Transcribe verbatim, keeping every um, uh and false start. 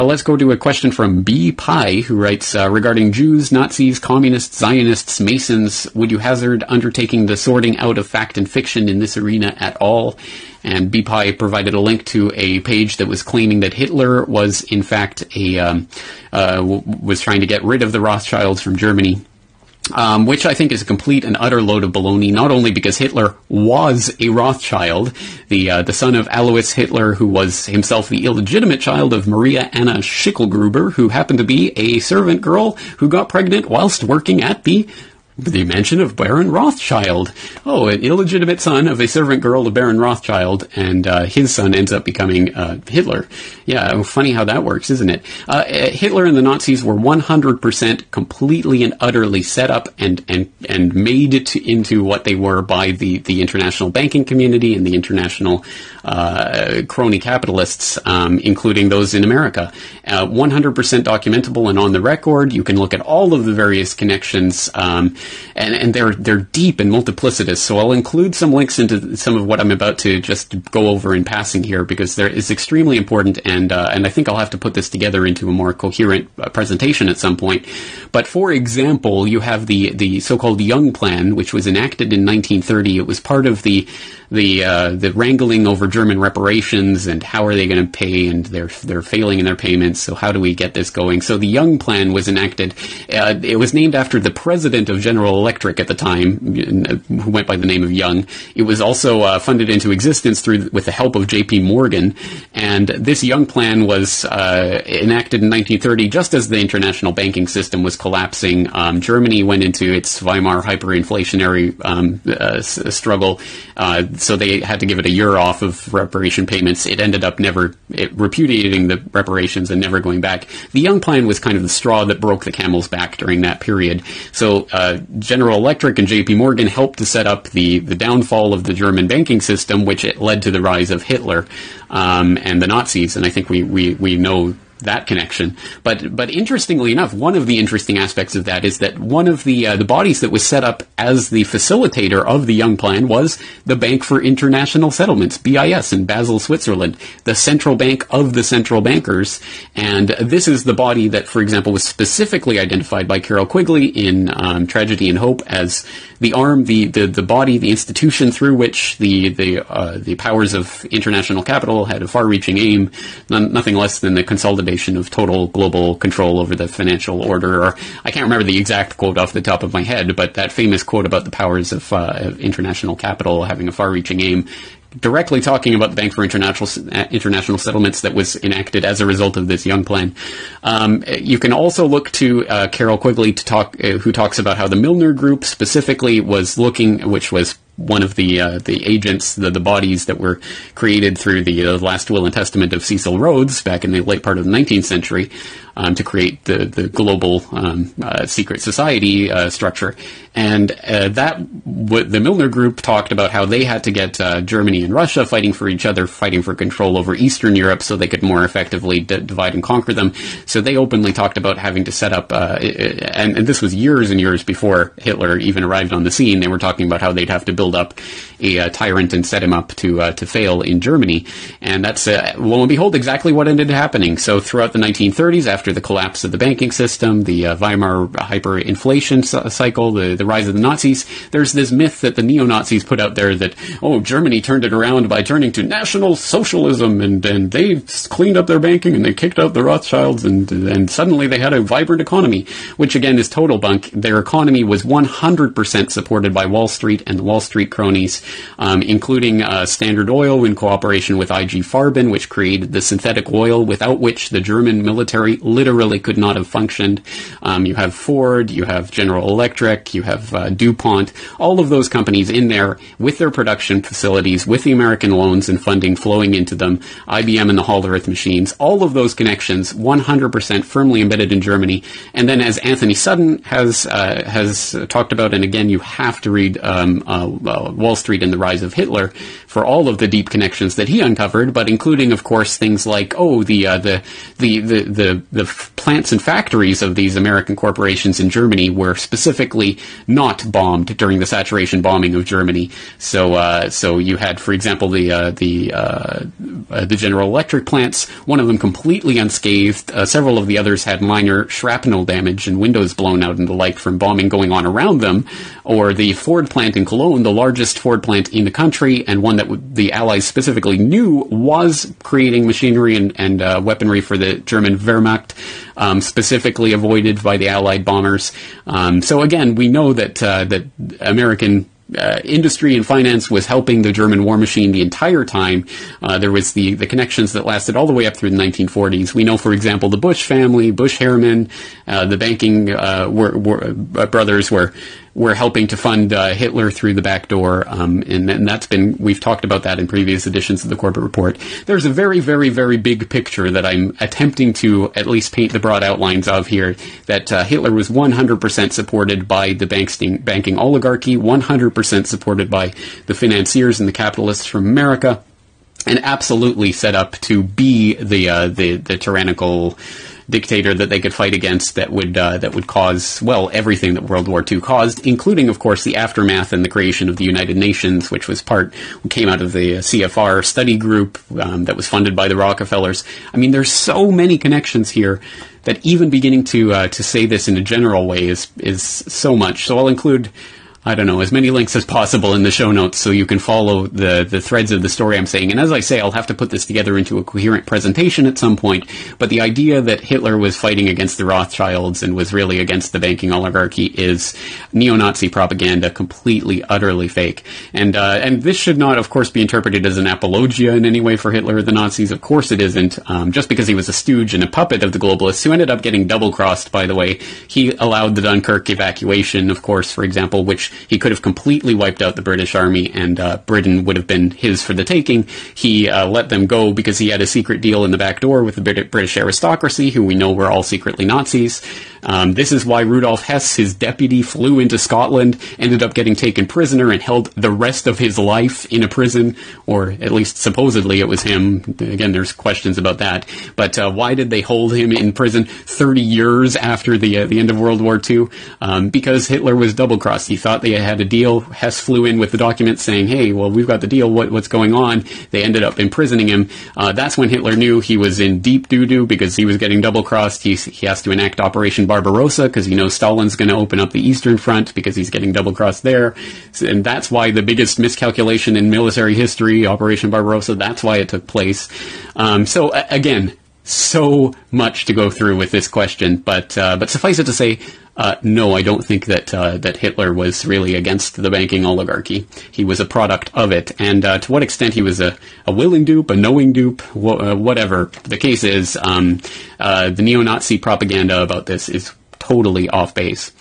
Let's go to a question from B. Pi, who writes, uh, regarding Jews, Nazis, communists, Zionists, Masons, would you hazard undertaking the sorting out of fact and fiction in this arena at all? And B. Pi provided a link to a page that was claiming that Hitler was, in fact, a um, uh, w- was trying to get rid of the Rothschilds from Germany. Um, which I think is a complete and utter load of baloney, not only because Hitler was a Rothschild, the uh, the son of Alois Hitler, who was himself the illegitimate child of Maria Anna Schicklgruber, who happened to be a servant girl who got pregnant whilst working at the the mansion of Baron Rothschild. Oh, an illegitimate son of a servant girl of Baron Rothschild, and uh, his son ends up becoming uh, Hitler. Yeah, funny how that works, isn't it? Uh, Hitler and the Nazis were one hundred percent completely and utterly set up and and, and made it to, into what they were by the, the international banking community and the international uh, crony capitalists, um, including those in America. Uh, one hundred percent documentable and on the record. You can look at all of the various connections, um, and, and they're they're deep and multiplicitous. So I'll include some links into some of what I'm about to just go over in passing here, because there is extremely important, and uh, and I think I'll have to put this together into a more coherent uh, presentation at some point. But for example, you have the the so-called Young Plan, which was enacted in nineteen thirty. It was part of the the uh, the wrangling over German reparations and how are they going to pay, and they're they're failing in their payments. So how do we get this going? So the Young Plan was enacted. Uh, it was named after the president of General Electric at the time, who went by the name of Young. It was also uh, funded into existence through with the help of J P Morgan. And this Young Plan was uh, enacted in nineteen thirty, just as the international banking system was collapsing. Um, Germany went into its Weimar hyperinflationary um, uh, s- struggle. Uh, so they had to give it a year off of reparation payments. It ended up never it, repudiating the reparations and never going back. The Young Plan was kind of the straw that broke the camel's back during that period. So uh, General Electric and J P Morgan helped to set up the, the downfall of the German banking system, which it led to the rise of Hitler um, and the Nazis. And I think we, we, we know that connection. But but interestingly enough, one of the interesting aspects of that is that one of the uh, the bodies that was set up as the facilitator of the Young Plan was the Bank for International Settlements, B I S, in Basel, Switzerland, the central bank of the central bankers. And this is the body that, for example, was specifically identified by Carroll Quigley in um, Tragedy and Hope as the arm, the, the, the body, the institution through which the the uh, the powers of international capital had a far-reaching aim, none, nothing less than the consolidation of total global control over the financial order. Or I can't remember the exact quote off the top of my head, but that famous quote about the powers of, uh, of international capital having a far-reaching aim, directly talking about the Bank for International International Settlements that was enacted as a result of this Young Plan. Um, you can also look to uh, Carroll Quigley to talk, uh, who talks about how the Milner Group specifically was looking, which was one of the uh, the agents, the, the bodies that were created through the uh, last will and testament of Cecil Rhodes back in the late part of the nineteenth century um, to create the, the global um, uh, secret society uh, structure. And uh, that w- the Milner Group talked about how they had to get uh, Germany and Russia fighting for each other, fighting for control over Eastern Europe so they could more effectively d- divide and conquer them. So they openly talked about having to set up, uh, and, and this was years and years before Hitler even arrived on the scene. They were talking about how they'd have to build up a uh, tyrant and set him up to uh, to fail in Germany. And that's, uh, lo and behold, exactly what ended up happening. So throughout the nineteen thirties, after the collapse of the banking system, the uh, Weimar hyperinflation cycle, the, the rise of the Nazis, there's this myth that the neo-Nazis put out there that, oh, Germany turned it around by turning to National Socialism, and, and they cleaned up their banking and they kicked out the Rothschilds, and, and suddenly they had a vibrant economy, which again is total bunk. Their economy was one hundred percent supported by Wall Street and the Wall Street cronies, um, including uh, Standard Oil in cooperation with I G Farben, which created the synthetic oil without which the German military literally could not have functioned. Um, you have Ford, you have General Electric, you have uh, DuPont, all of those companies in there with their production facilities, with the American loans and funding flowing into them, I B M and the Hollerith machines, all of those connections, one hundred percent firmly embedded in Germany. And then, as Anthony Sutton has uh, has talked about, and again, you have to read um, uh, uh, Wall Street and the Rise of Hitler for all of the deep connections that he uncovered, but including, of course, things like, oh, the uh, the, the the the the plants and factories of these American corporations in Germany were specifically not bombed during the saturation bombing of Germany. So, uh, so you had, for example, the uh, the uh, uh, the General Electric plants. One of them completely unscathed. Uh, several of the others had minor shrapnel damage and windows blown out and the like from bombing going on around them. Or the Ford plant in Cologne, the largest Ford plant in the country, and one that w- the Allies specifically knew was creating machinery and, and uh, weaponry for the German Wehrmacht, um, specifically avoided by the Allied bombers. Um, so again, we know that uh, that American Uh, industry and finance was helping the German war machine the entire time. Uh, there was the, the connections that lasted all the way up through the nineteen forties. We know, for example, the Bush family, Bush Harriman, uh, the banking uh, were, were, uh, brothers were were helping to fund uh, Hitler through the back door, um, and, and that's been, we've talked about that in previous editions of the Corbett Report. There's a very, very, very big picture that I'm attempting to at least paint the broad outlines of here, that uh, Hitler was one hundred percent supported by the banking, banking oligarchy, one hundred percent supported by the financiers and the capitalists from America, and absolutely set up to be the uh, the, the tyrannical dictator that they could fight against that would uh, that would cause, well, everything that World War Two caused, including, of course, the aftermath and the creation of the United Nations, which was part, came out of the C F R study group um, that was funded by the Rockefellers. I mean, there's so many connections here that even beginning to uh, to say this in a general way is is so much. So I'll include, I don't know, as many links as possible in the show notes so you can follow the, the threads of the story I'm saying. And as I say, I'll have to put this together into a coherent presentation at some point. But the idea that Hitler was fighting against the Rothschilds and was really against the banking oligarchy is neo-Nazi propaganda, completely, utterly fake. And uh, and this should not, of course, be interpreted as an apologia in any way for Hitler or the Nazis. Of course it isn't. Um, just because he was a stooge and a puppet of the globalists who ended up getting double-crossed, by the way. He allowed the Dunkirk evacuation, of course, for example, which he could have completely wiped out the British army, and uh, Britain would have been his for the taking. He uh, let them go because he had a secret deal in the back door with the British aristocracy, who we know were all secretly Nazis. Um, this is why Rudolf Hess, his deputy, flew into Scotland, ended up getting taken prisoner, and held the rest of his life in a prison, or at least supposedly it was him. Again, there's questions about that. But uh, why did they hold him in prison thirty years after the uh, the end of World War Two? Um, because Hitler was double-crossed. He thought they had a deal. Hess flew in with the documents saying, hey, well, we've got the deal. What, what's going on? They ended up imprisoning him. Uh, that's when Hitler knew he was in deep doo-doo because he was getting double-crossed. He, he has to enact Operation Barbarossa because he knows Stalin's going to open up the Eastern Front because he's getting double-crossed there. And that's why the biggest miscalculation in military history, Operation Barbarossa, that's why it took place. Um, so, uh, again, so much to go through with this question, but uh, but suffice it to say, uh, no, I don't think that uh, that Hitler was really against the banking oligarchy. He was a product of it, and uh, to what extent he was a, a willing dupe, a knowing dupe, wh- uh, whatever the case is, um, uh, the neo-Nazi propaganda about this is totally off base.